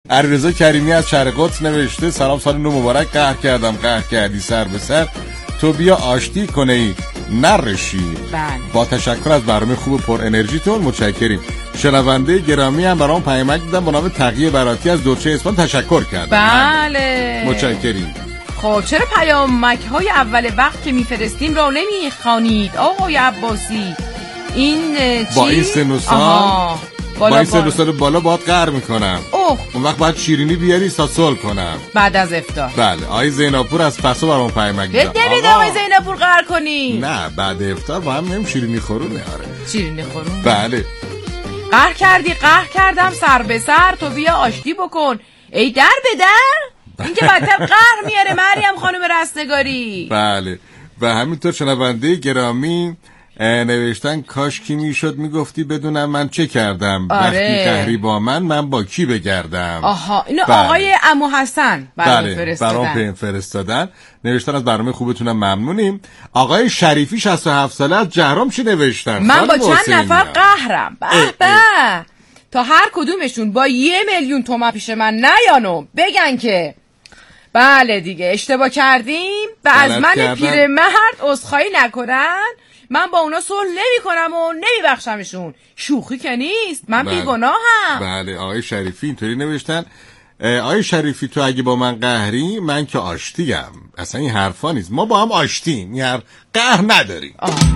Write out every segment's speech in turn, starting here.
علیرضا کریمی از شهر قدس نوشته سلام سال نو مبارک. قهر کردی سر به سر، تو بیا آشتی کنه ای نرشی. با تشکر از برنامه خوب پر انرژیتون متشکریم. شنونده گرامی هم برام پیامک دیدم با نام تقیه براتی از دورچه اسفان تشکر کردم. بله متشکریم. خب چرا پیامک های اول وقت که میفرستیم رو نمیخوانید آقای عباسی؟ این با این سن و سال با این سن و سال بالا باید قهر میکنم. اون وقت باید شیرینی بیاری تا صلح کنم بعد از افطار. بله آقای زیناپور از پسو برام پیامک دیدم. نمید آقای زیناپور قهر کنی؟ نه بعد افطار با هم میریم شیرینی خورونه. آره شیرینی خورونه. بله. قهر کردم سر به سر، تو بیا آشتی بکن ای در به در. این که بدتر قهر میاره مریم خانم رستگاری. بله و همینطور شنونده گرامی نوشتن کاش کی میشد میگفتی بدونم من چه کردم. وقتی قهری با من با کی بگردم. آها اینو بله. آقای عمو حسن برام فرستادن. نوشتن از برنامه خوبتونم ممنونیم. آقای شریفی 67 ساله از جهرم چی نوشتن؟ من با چند نفر قهرم. به تا هر کدومشون با 1,000,000 تومان پیش من نیانو بگن که بله دیگه اشتباه کردیم و از من پیرمرد عذرخواهی نکنن، من با اونا صلح نمی کنم و نمی بخشمشون. شوخی که نیست، من بیگناهم. بله آقای شریفی اینطوری نوشتن. آقای شریفی تو اگه با من قهری من که آشتیم. اصلا این حرفا نیست، ما با هم آشتیم، یعنی قهر نداریم.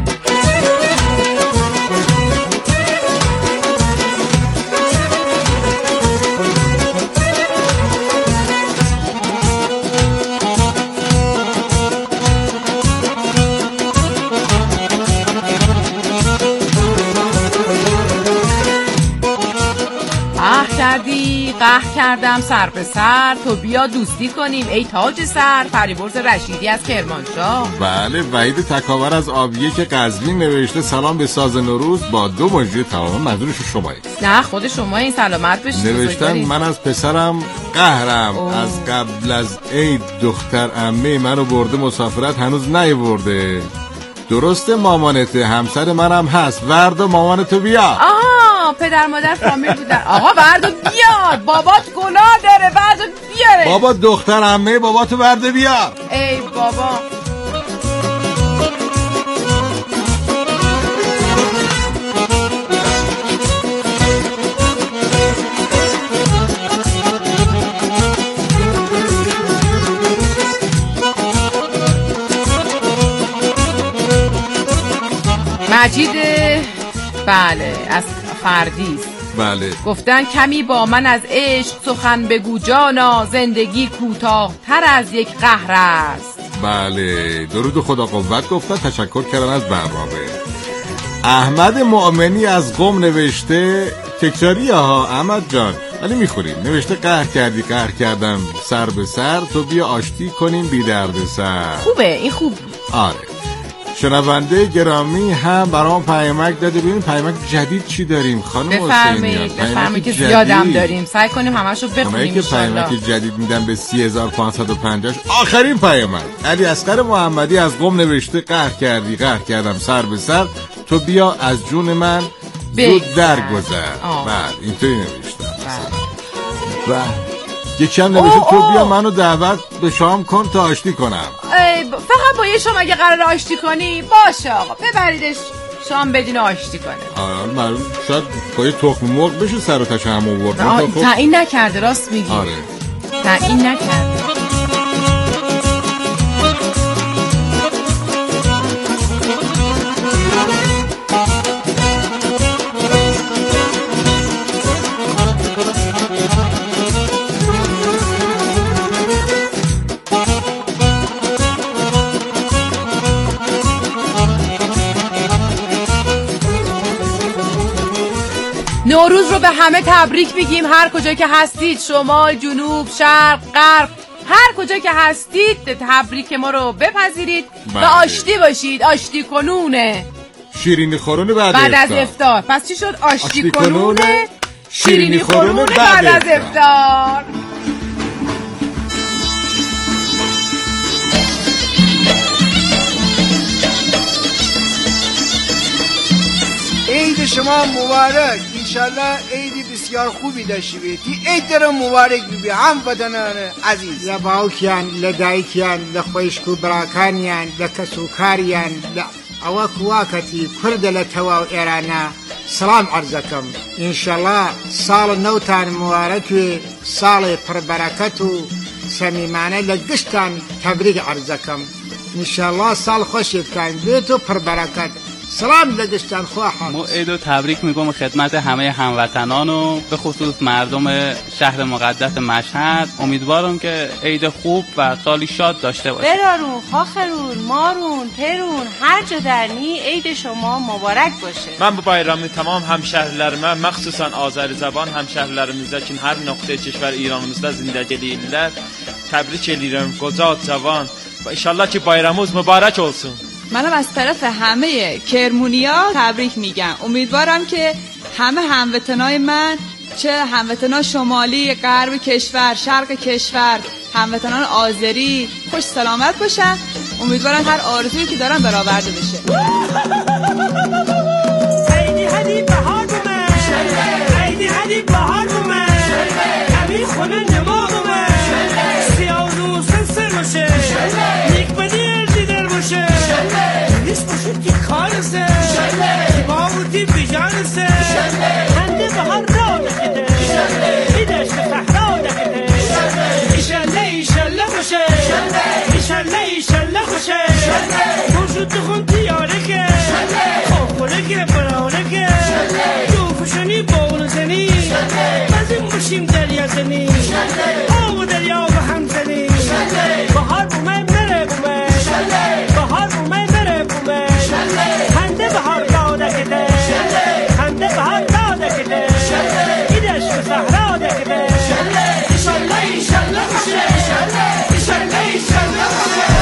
قهر کردم سر به سر، تو بیا دوستی کنیم ای تاج سر. فریبرز رشیدی از کرمانشاه. بله وحید تکاور از آبیه که قزوین نوشته سلام به ساز نوروز با 2 مژده تمام. منظورش شمایی؟ نه خود شما این سلامت بشید. نوشتن من از پسرم قهرم. از قبل از عید دختر عمه منو برده مسافرت هنوز نیورده. درسته مامانته همسر منم هست، ورد و مامانتو بیا. پدر مادر فامیل بودن. آقا وردو بیار، بابات گناه داره، وردو بیاره. بابا دختر عمه باباتو ورده بیار. ای بابا مجید بله از فردیس. بله گفتن کمی با من از عشق سخن بگو جانا، زندگی کوتاه‌تر از یک قهر است. بله درود خدا قوت گفتن. تشکر کردن از برنامه. احمد مؤمنی از قم نوشته تکراری ها احمد جان ولی میخوریم. نوشته قهر کردم سر به سر، تو بیا آشتی کنیم بی درد سر. خوبه این خوب. آره شنونده گرامی هم برام پیامک داده. ببین پیامک جدید چی داریم خانم حسینی؟ بفرمایید که زیادم داریم، سعی کنیم همشو بخونیم ان شاء الله. پیامک جدید میدم به 30550. آخرین پیامک علی اصغر محمدی از قم نوشته قهر کردم سر به سر، تو بیا از جون من زود درگذر. بعد اینطوری نوشته. و یکی هم نوشته تو بیا منو دعوت به شام کن تا آشتی کنم. فقط با یه شام اگه قرار آشتی کنی باشه آقا، ببریدش شام بدین آشتی کنه. معلوم شاید با یه تخم مرغ بشه سر و تش هم آورد. تعیین نکرده راست میگی. آره تعیین نکرده. نوروز رو به همه تبریک میگیم، هر کجا که هستید، شمال، جنوب، شرق، غرب، هر کجا که هستید تبریک ما رو بپذیرید و آشتی باشید. آشتی کنونه شیرینی خورونه بعد از افطار. پس چی شد؟ آشتی کنونه شیرینی خورونه بعد از افطار. عید شما مبارک. انشالله عیدی بسیار بسیار خوبی داشتی بیتی. عید رو مبارک بی هموطنان عزیز. لباوکیان لدایکیان لخویشکو براکانیان لکسوکاریان ئەوە کواکەتی کوردە لە تەواو ئێرانە سلام عەرزەکەم. ئینشەڵا ساڵ نەوتان موارەتوێ، ساڵێ پڕبەرەکەت و سەمیمانە لە گشتان تەبریک عەرزەکەم. ئینشەڵا ساڵ خۆشێکتان بێت و پڕبەرەکەت. سلام لگشتن خواهم. ما عید و تبریک میگم خدمت همه هموطنان و به خصوص مردم شهر مقدس مشهد. امیدوارم که عید خوب و سالی شاد داشته باشید. برارون، خاخرون، مارون، پرون، هر جا درنی عید شما مبارک باشه. من bu bayramı tamam hemşehrilerime, məxsusən Azəri-Zəban hemşehrilərimizdə ki, hər nöqtəyə keşvər İranımızda zindəgə eləyirlər. Təbrik edirəm qoca cavan və inşallah ki bayramımız mübarək olsun. منم از طرف همه کرمونیا تبریک میگم. امیدوارم که همه هموطنای من، چه هموطنان شمالی، غرب کشور، شرق کشور، هموطنان آذری خوش سلامت باشن. امیدوارم هر آرزویی که دارن برآورده بشه. عیدی هدی بهار بومه، عیدی هدی بهار بومه، کمی خونه نما بومه، سیاه و سنسر باشه، نیک بدی دیدر باشه، نیست باشه که خالصه، با بودی بیجانسه، هنده بهار را نکده، ایدش به صحرا نکده، ایشالله ایشالله باشه، ایشالله ایشالله باشه، موجود خون دیاره که، خوله که برانه که، جوفشونی بول زنی، بزن باشیم دریا زنی، آب دریا به هم زنی، بهار بومه مره بومه، بهار بومه مره بومه، هنده بهار داده کده، هنده بهار داده کده، ایدش به صحرا دکده، ایشالله ایشالله باشه، ایشالله ایشالله باشه.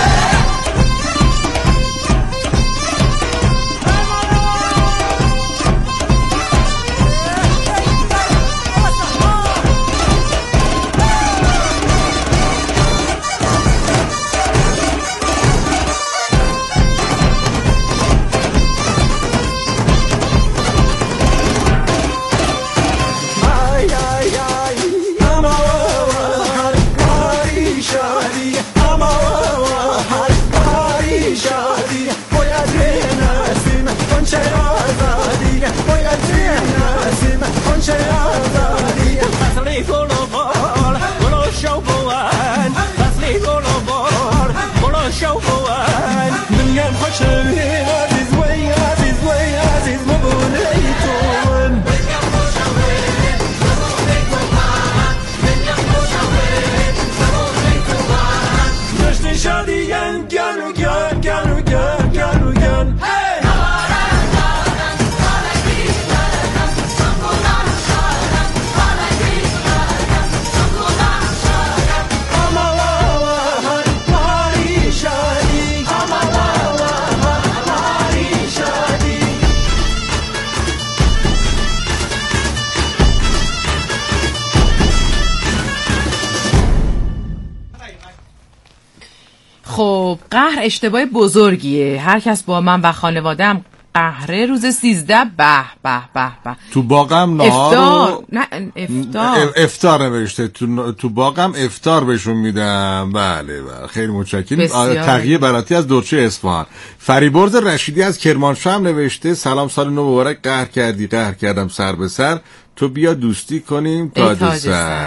خب قهر اشتباه بزرگیه. هر کس با من و خانواده‌ام قهره روز 13 به به به به تو باغم نهار افطار نه افطار افطار نوشته تو باغم افطار بهشون میدم. بله بله خیلی متشکرم. تقیه براتی از دورچه اصفهان. فریبرز رشیدی از کرمانشاه هم نوشته سلام سال نو مبارک. قهر کردی قهر کردم سر به سر، تو بیا دوستی کنیم تاج سر.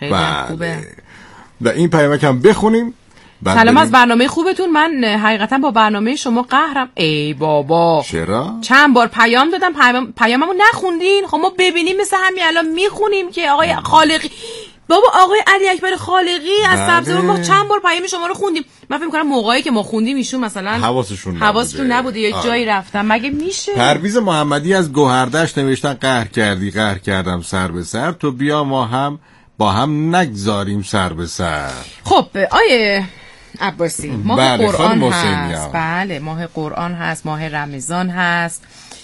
خوبه. و این پیامک هم بخونیم. سلام از برنامه خوبتون. من حقیقتا با برنامه شما قهرم. ای بابا چرا؟ چند بار پیام دادم پیاممو نخوندین. خب ما ببینیم مثل همین الان میخونیم که آقای خالقی، بابا آقای علی اکبر خالقی از سبزوار، ما چند بار پیام شما رو خوندیم. من فکر می‌کنم موقعی که ما خوندیم ایشون مثلا حواسشون نبوده یا جایی رفتن. مگه میشه؟ پرویز محمدی از گوهردشت نوشتن قهر کردی قهر کردم سر به سر، تو بیا ما هم با هم نگذاریم سر به سر. خب آیه عباسی ماه بله، قرآن هست. بله ماه قرآن هست، ماه رمضان هست.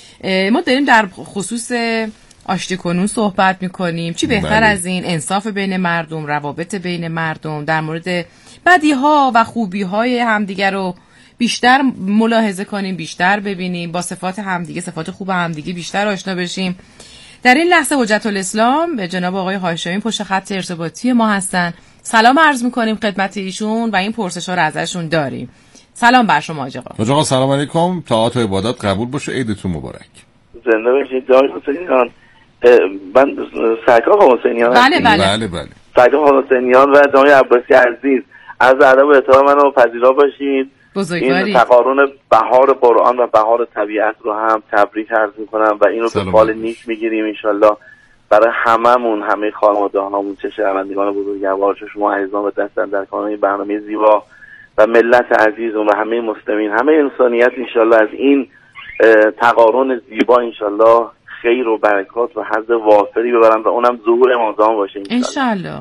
ما داریم در خصوص آشتی کنون صحبت میکنیم. چی بهتر از این؟ انصاف بین مردم، روابط بین مردم، در مورد بدیها و خوبیهای همدیگر رو بیشتر ملاحظه کنیم، بیشتر ببینیم، با صفات همدیگه، صفات خوب همدیگه بیشتر آشنا بشیم. در این لحظه حجت الاسلام به جناب آقای هاشمی پشت خط ارتباطی ما هستن. سلام عرض میکنیم خدمت ایشون و این پرسش‌ها رو ازشون داریم. سلام بر شما حاج آقا. حاج آقا سلام علیکم، طاعات و عبادات قبول باشه، عیدتون مبارک. زنده باشید. جای حسینیان، من سرکار حسینیان. بله. سرکار حسینیان و جناب عباسی عزیز، از ادب و احترام منو پذیرا باشید. بزرگواری. این تقارن بهار قرآن و بهار طبیعت رو هم تبریک عرض میکنم و اینو به فال نیک میگیریم انشالله برای هممون، همه خانواده هامون، چه شنوندگان بزرگوار، چه شما عزیزان و دستن در کار این برنامه زیبا و ملت عزیزم و همه مسلمین، همه انسانیت انشالله از این تقارن زیبا انشالله خیر و برکات و حظ وافری ببرن و اونم ظهور امام زمان باشه انشالله.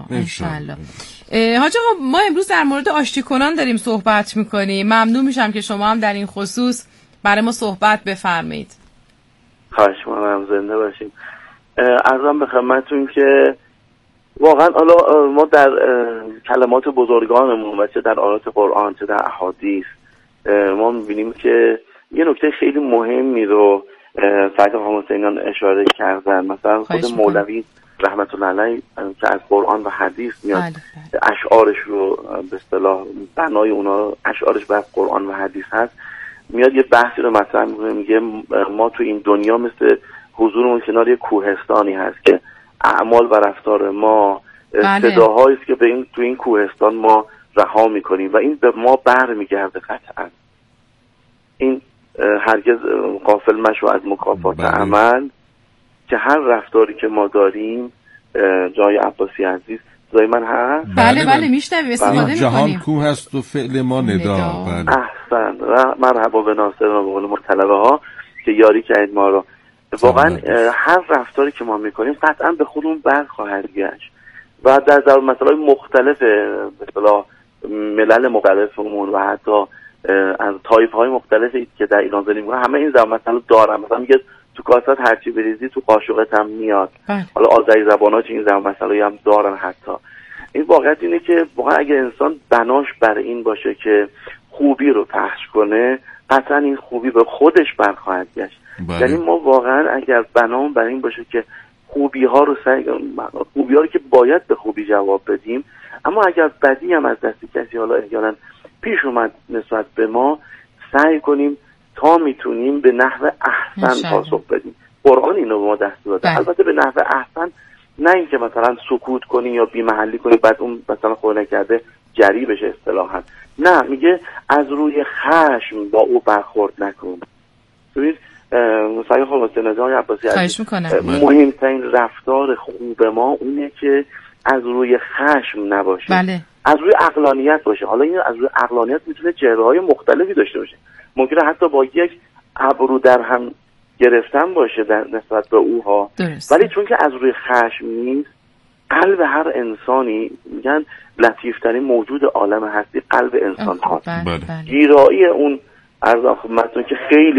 حاج آقا ما امروز در مورد آشتی کنان داریم صحبت میکنیم. ممنون میشم که شما هم در این خصوص برای ما صحبت بفرمایید. خواهش می‌کنم. زنده باشیم. عرضم به خدمتتون که واقعا حالا ما در کلمات بزرگانمون و چه در آیات قرآن چه در احادیث ما می‌بینیم که یه نکته خیلی مهمی رو سرکار حسینیان اشاره کردن. مثلا خود مولوی رحمت الله علیه که از قرآن و حدیث میاد اشعارش رو به اصطلاح بنای اونا اشعارش بر قرآن و حدیث هست، میاد یه بحثی رو مطرح میکنه، میگه ما تو این دنیا مثل حضورمون کنار یه کوهستانی هست که اعمال و رفتار ما صداهایی است که به این تو این کوهستان ما رها میکنیم و این به ما برمیگرده قطعا. این هرگز غافل مشو از مکافات عمل که هر رفتاری که ما داریم. جای عباسی عزیز صدای من هست؟ بله میشنویم، استفاده میکنیم. جهان کوه هست و فعل ما ندا. احسن و مرحبا به ناصر و به قول طلبه ها که یاری کرد ما رو. واقعا هر رفتاری که ما میکنیم قطعا به خودمون برخواهد گشت و در مسائل مختلف به اصطلاح ملل مختلفمون و حتی از طایفه های مختلفی که در ایران زندگی میکنن همه این مسئله دارن. مثلا میگه تو کاسات هرچی بریزی تو قاشقت هم میاد. حالا آذری زبان‌ها چه این مسئله هم دارن. حتی این واقعیت اینه که واقعا اگه انسان بناش بر این باشه که خوبی رو پخش کنه قطعا این خوبی به خودش برخواهد گشت. یعنی ما واقعا اگر بنامون بر این باشه که خوبی ها رو که باید به خوبی جواب بدیم، اما اگر بدی هم از دست کسی حالا احیانا پیش اومد نسبت به ما، سعی کنیم تا میتونیم به نحو احسن پاسخ بدیم. قرآن اینو به ما دستور داده. البته به نحو احسن، نه اینکه مثلا سکوت کنی یا بی محلی کنی بعد اون مثلا خود نکرده جری بشه اصطلاحا. نه، میگه از روی خشم با او برخورد نکن. ببین مثلا خود حسین عباسی مهمترین رفتار خوب ما اونه که از روی خشم نباشه. بله. از روی عقلانیت باشه. حالا این از روی عقلانیت میتونه چهره‌های مختلفی داشته باشه. ممکنه حتی با یک ابرو در هم گرفتن باشه در نسبت به اوها، ولی چون که از روی خشم نیست، قلب هر انسانی، میگن لطیفترین موجود عالم هستی قلب انسان هاست. گیرایی اون عرض خدمتتون که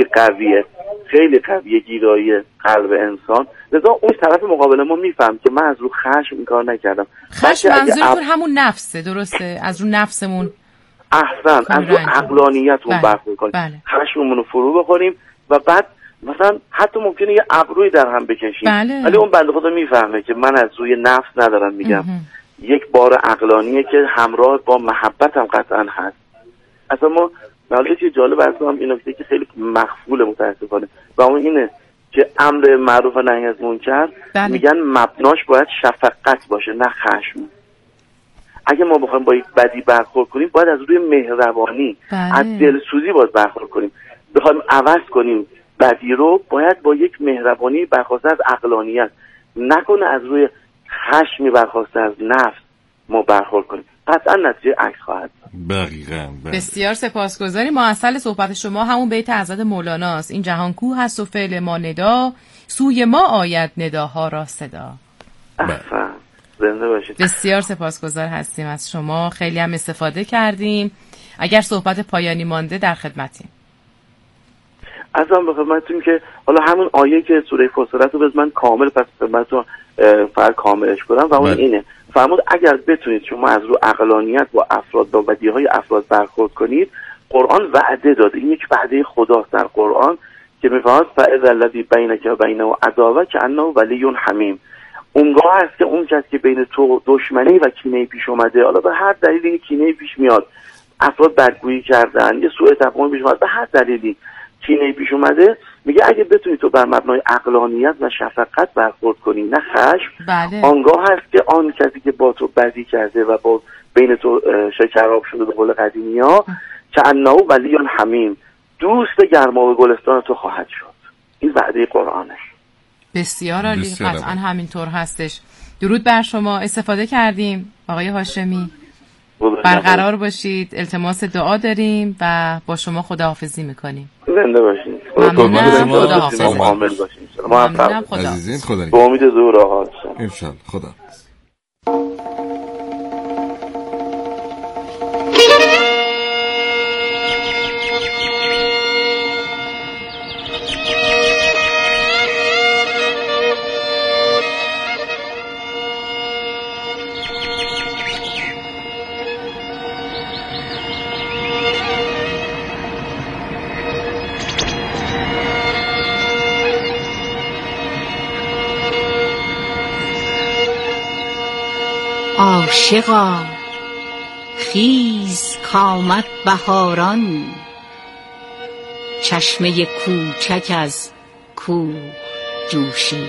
خیلی قویه گیرایی قلب انسان. لذا اون طرف مقابل ما میفهم که من از رو خشم این کار نکردم. خشم منظورتون همون نفسه، درسته؟ از رو نفسمون احسن از رو عقلانیتمون برخورد کنیم. خشممون رو فرو بخوریم و بعد مثلا حتی ممکنه یه ابروی در هم بکشیم، ولی اون بنده خدا میفهمه که من از روی نفس ندارم میگم. یک بار عقلانیه که همراه با محبت هم قطعا هست. اصلا ما حالا چیز جالب هستم این نکته که خیلی مخفول متاسفانه و اون اینه که امر معروف و نهی از منکر میگن مبناش باید شفقت باشه نه خشم. اگه ما بخوایم با یک بدی برخورد کنیم باید از روی مهربانی از دلسوزی باید برخورد کنیم. بخوایم عوض کنیم بدی رو باید با یک مهربانی برخواسته از عقلانیت، نکنه از روی خشمی برخواسته از نفس ما برخورد کنیم. قطعا نتیجه عکس خواهد. بسیار سپاسگزاریم. معسل صحبت شما همون بیت حضرت مولاناست: این جهان کوه هست و فعل ما ندا، سوی ما آید نداها را صدا. زنده باشید. بسیار سپاسگزار هستیم از شما، خیلی هم استفاده کردیم. اگر صحبت پایانی مانده در خدمتیم. ازم به خدمتتون که حالا همون آیه که سوره فصلت رو من کامل پس خدمتتون فقط کاملش کنم و اون اینه فرمود اگر بتونید شما از رو عقلانیت با افراد با بدیهای افراد برخورد کنید، قرآن وعده داده، این یک وعده خداست در قرآن که میفرماد فاذا الذی بینک و بینه عداوه کأنه ولی حمیم. اونگاه هست که اون کسی که بین تو دشمنی و کینه پیش اومده، حالا به هر دلیلی کینه پیش میاد، افراد بدگویی کردن، یه سوء تفاهم پیش اومد، به هر دلیلی کینه پیش اومده، میگه اگه بتونی تو بر مبنای عقلانیت و شفقت برخورد کنی نه خشم، آنگاه هست که آن کسی که با تو بدی کرده و با بین تو شکراب شده به قول قدیمی‌ها کأنه ولی حمیم، دوست گرماب گلستان تو خواهد شد. این وعده قرآنه. بسیار عالی، قطعا همینطور هستش. درود بر شما، استفاده کردیم آقای هاشمی. برقرار باشید، التماس دعا داریم و با شما خداحافظی میکنیم. زنده باشید. ممنونم، خداحافظ. عامل باشید. ممنونم، خدا. عزیزین خدا. به امید ظهور آقا انشالله. خدا. عاشقا خیز کامد بهاران، چشمه کوچک از کوه جوشید.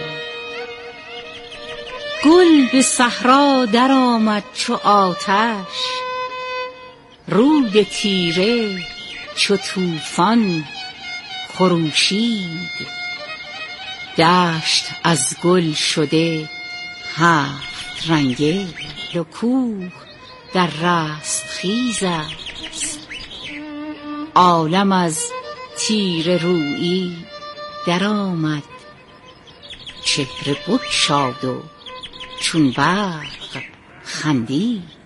گل به صحرا در آمد چو آتش، روی تیره چو طوفان خروشید. دشت از گل شده هفت رنگه و کوه در رستخیز است. عالم از تیره رویی در آمد، چهره بگشاد و چون برق خندید.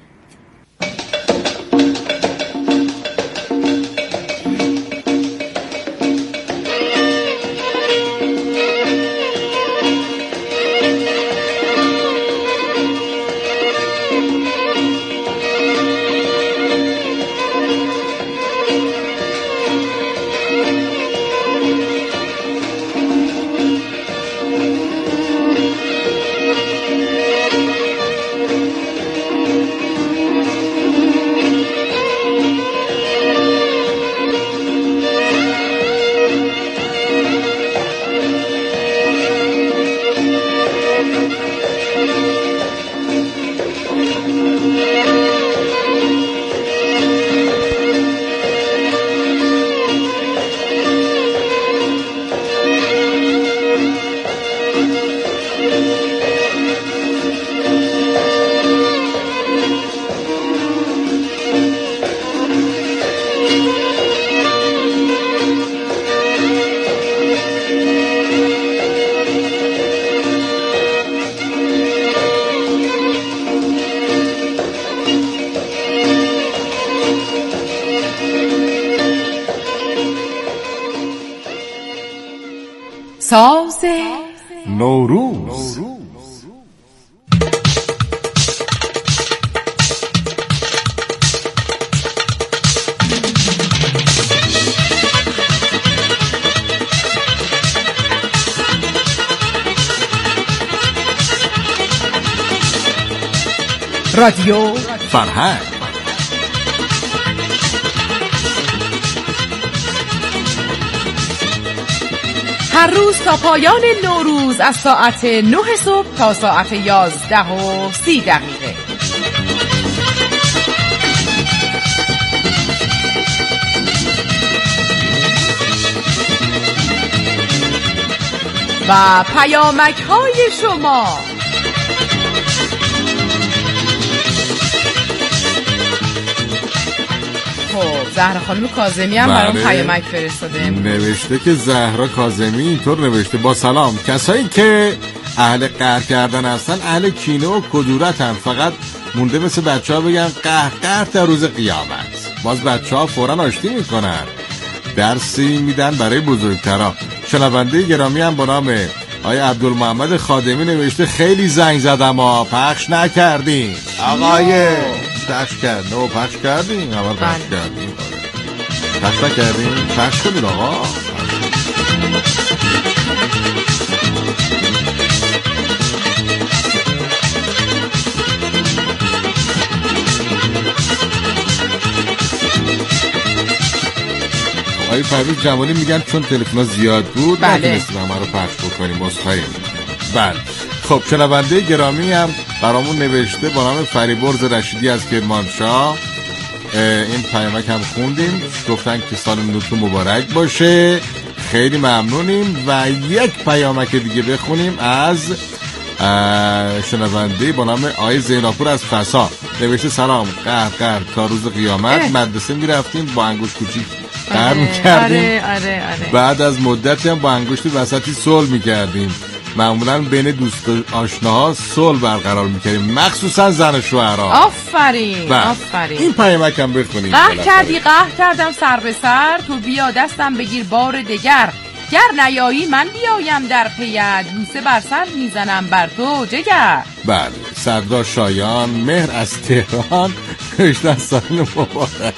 ساز نوروز. رادیو فرهنگ. هر روز تا پایان نوروز از ساعت 9 صبح تا ساعت 11:30. و پیامک های شما. زهرا خانم کاظمی هم برام پیامک فرستاده. نوشته که زهرا کاظمی اینطور نوشته: با سلام، کسایی که اهل قهر کردن هستن اهل کینه و کدورتن، فقط مونده مثل بچه ها بگن قهر در روز قیامت. باز بچه ها فورا آشتی میکنن، درسی میدن برای بزرگترها. شنونده گرامی هم با نام آقای عبدالمحمد خادمی نوشته: خیلی زنگ زدم ها، پخش نکردیم. آقای پخش کردیم. اول پخش کردیم. پخش نکردیم. پخش کنید آقا. آقای پرویز جمالی میگن چون تلفن زیاد بود نتونستیم همه رو پخش بکنیم. عذرخواهی. بله خب شنونده گرامی هم برامون نوشته با نام فریبرز رشیدی از کرمانشاه. این پیامک هم خوندیم، گفتن که سال نوتون مبارک باشه، خیلی ممنونیم. و یک پیامک دیگه بخونیم از شنونده با نام آقای زیناپور از فسا. نوشته سلام، قهر تا روز قیامت مدرسه میرفتیم با انگشت کوچیک قهر میکردیم. آره. بعد از مدتی هم با انگشت وسطی صلح میکردیم. معمولا بین دوست و آشناها صلح برقرار میکردیم، مخصوصا زن و شوهرها. آفرین. این پیامک هم بخونیم. قهر کردم سر به سر، تو بیا دستم بگیر بار دگر، گر نیایی من بیایم در پیت، بوسه بر سر میزنم بر تو جگر. بله صدرا شایان مهر از تهران نوشتن سال مبارک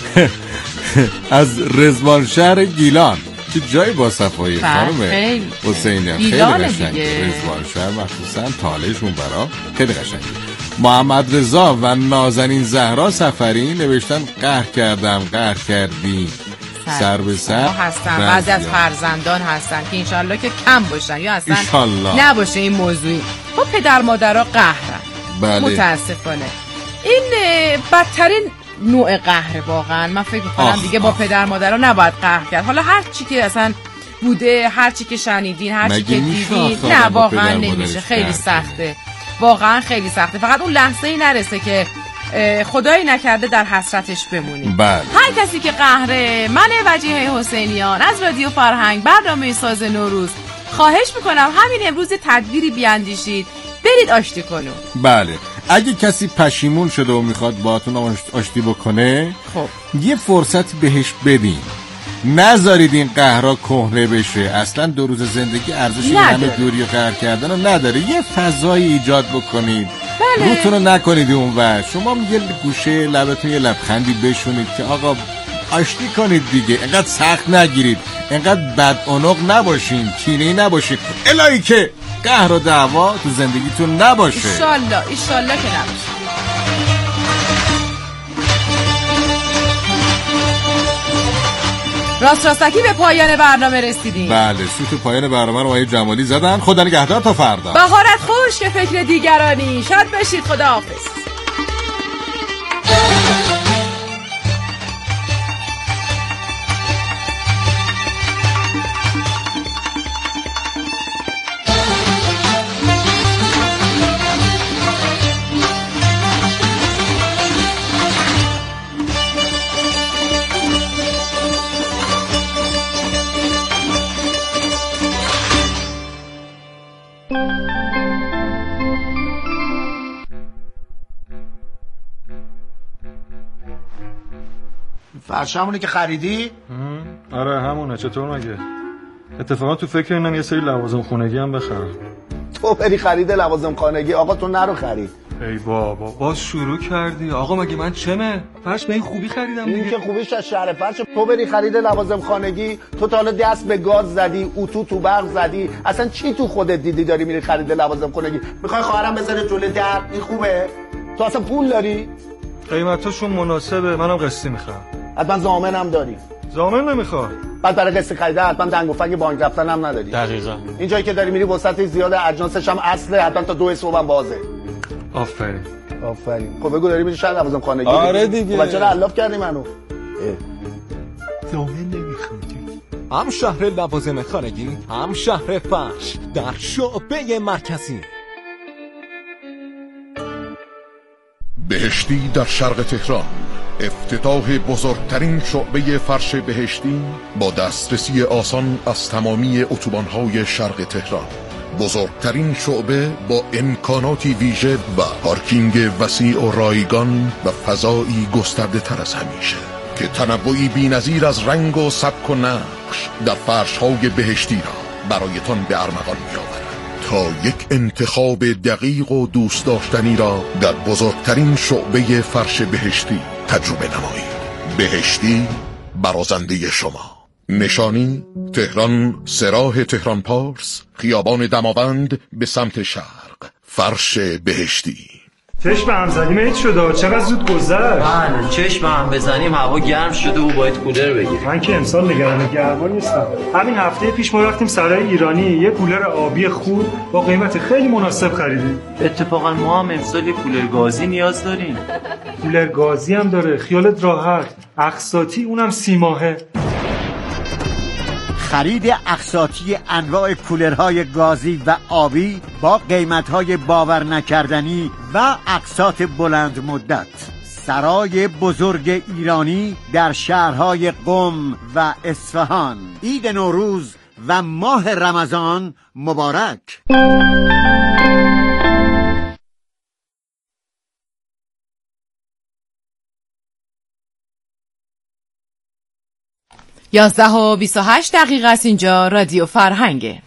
از رضوان شهر گیلان. چه جایی با صفایی خانم حسینی، خیلی قشنگ. رضوان شهر مخصوصا تالهشون برا خیلی قشنگه. محمد رضا و نازنین زهرا سفری نوشتن قهر کردی سر به سر هستن. بعضی از فرزندان هستن که انشالله که کم باشن یا اصلا نباشه این موضوعی. خب پدر مادرها قهرن. بله. متاسفانه این بدترین نوع قهر واقعا. من فکر می‌کنم دیگه با پدر مادرها نباید قهر کرد. حالا هر چی که اصلا بوده، هر چی که شنیدین، هر چی که دیدین، نه واقعا نمیشه. خیلی سخته، واقعا خیلی سخته. فقط اون لحظه‌ای نرسه که خدایی نکرده در حسرتش بمونیم. بله. هر کسی که قهره، من وجیه حسینیان از رادیو فرهنگ برنامه ساز نوروز خواهش میکنم همین امروز تدبیری بیاندیشید، برید آشتی کنو. بله اگه کسی پشیمون شده و میخواد باهاتون آشتی بکنه، خب یه فرصت بهش بدین، نذارید این قهرها کهنه بشه. اصلا 2 روز زندگی ارزش این همه دوری و قهر کردن رو نداره. یه فضایی ایجاد بکنید. بله. روتون رو نکنید اون ور. شما یه گوشه لبتون یه لبخندی بشونید که آقا آشتی کنید دیگه. اینقدر سخت نگیرید، اینقدر بدعنق نباشین، کینه‌ای نباشید، الهی که قهر و دعوا تو زندگیتون نباشه. ایشالله که نباشه. راستکی به پایان برنامه رسیدیم. بله سوت پایان برنامه رو آقای جمالی زدن. خدا نگهدار تا فردا. بهارت خوش که فکر دیگرانی. شاد بشید. خداحافظ. فرشمونه که خریدی؟ آره همونه. چطور مگه؟ اتفاقا تو فکر اینم یه سری لوازم خونگی هم بخرم. تو بری خرید لوازم خانگی، آقا تو نرو خرید. ای بابا باز شروع کردی. آقا مگه من چمه؟ فرش به این خوبی خریدم دیگه. این که خوبیش از شهر فرش. تو بری خرید لوازم خانگی، تو تا حالا دست به گاز زدی، اتو تو برق زدی، اصلا چی تو خودت دیدی داری میری خرید لوازم خانگی؟ میخوای خواهرم بذاره جلوی در؟ این خوبه؟ تو اصلا پول داری؟ قیمتاشون مناسبه، منم قسطی میخوام. حتما ضامنم داری؟ ضامن نمیخواد. بعد برای قسط خریدن حتما دنگ و فنگ بانک رفتن هم نداری. دقیقاً. این جایی که داری میری وسط زیاد، اجناسش هم اصله، حتما تا 2 صبح هم بازه. آفرین. خب بگو داری میری شهر لوازم خانگی؟ آره دیگه. خب چرا علاف کردی منو؟ ضامن نمیخواد. هم شهر لوازم خانگی، هم شهر فرش در شعبه مرکزی. بهشتی در شرق تهران، افتتاح بزرگترین شعبه فرش بهشتی با دسترسی آسان از تمامی اتوبان‌های شرق تهران. بزرگترین شعبه با امکاناتی ویژه و پارکینگ وسیع و رایگان و فضایی گسترده تر از همیشه که تنوعی بی‌نظیر از رنگ و سبک و نقش در فرش‌های بهشتی را برایتان به ارمغان می‌آورد تا یک انتخاب دقیق و دوست داشتنی را در بزرگترین شعبه فرش بهشتی تجربه نمایید. بهشتی برازنده شما. نشانی تهران، سراح تهران پارس، خیابان دماوند به سمت شرق، فرش بهشتی. چشم هم زدیم عید شده، چقدر زود گذشت. بله چشم هم بزنیم هوا گرم شده و باید کولر بگیریم. من که امسال نگران گرما نیستم. همین هفته پیش ما رفتیم سرای ایرانی یه کولر آبی خوب با قیمت خیلی مناسب خریدیم. اتفاقا ما هم امسال یه کولر گازی نیاز داریم. کولر گازی هم داره، خیالت راحت، اقساطی، اونم 30 ماهه. خرید اقساطی انواع کولرهای گازی و آبی با قیمتهای باور نکردنی و اقساط بلند مدت. سرای بزرگ ایرانی در شهرهای قم و اصفهان. عید نوروز و ماه رمضان مبارک. 11:28 است. اینجا رادیو فرهنگه.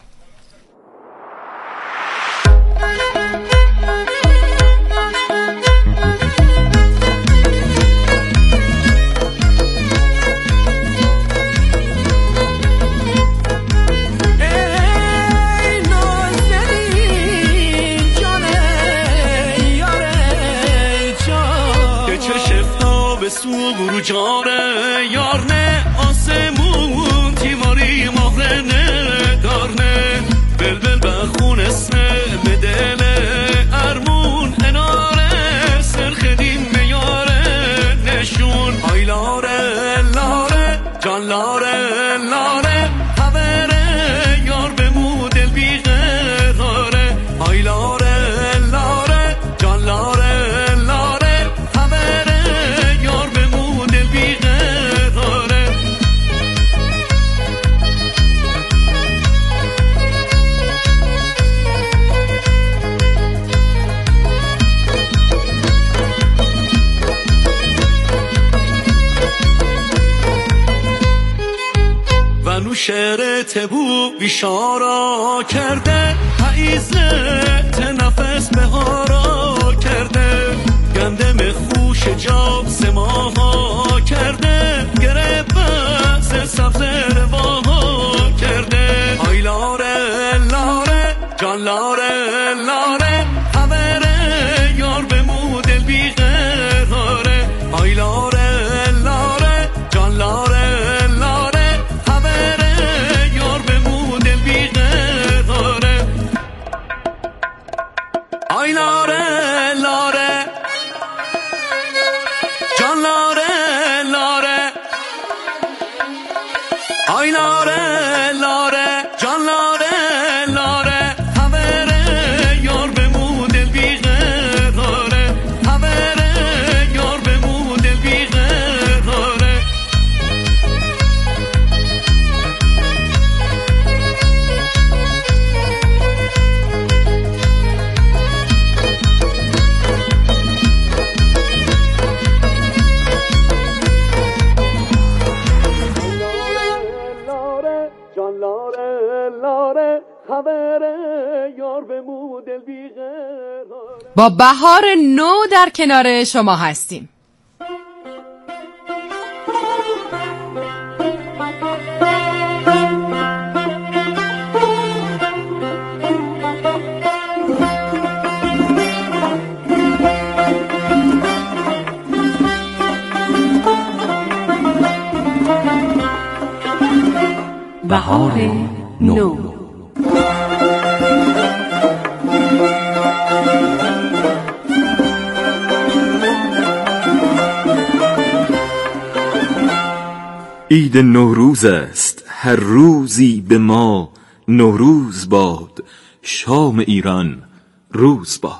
شعر تبو بیشارا کرده حیزت نفس بهارا کرده گندم خوش جاب سماها کرده گره بس سبز رواها کرده آی لاره لاره جان لاره لاره خبره یار به مودل بی قراره آی لاره لاره جان لاره آی لاره لاره جان لاره لاره آی لاره لاره جان لاره لاره خبره یار به مودل بی قراره خبره یار به مودل بی قراره با بهار نو در کنار شما هستیم. بهار نو. عید نوروز است، هر روزی به ما نوروز باد، شام ایران روز باد.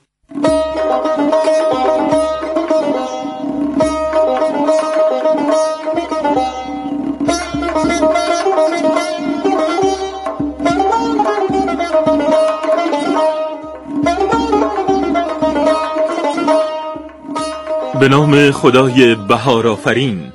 به نام خدای بهار آفرین.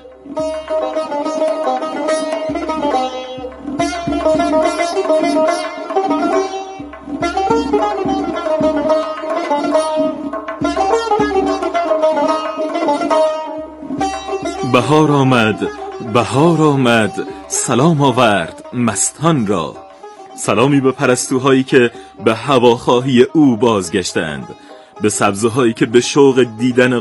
بهار آمد بهار آمد سلام آورد مستان را. سلامی به پرستوهایی که به هواخواهی او بازگشتند، به سبزهایی که به شوق دیدن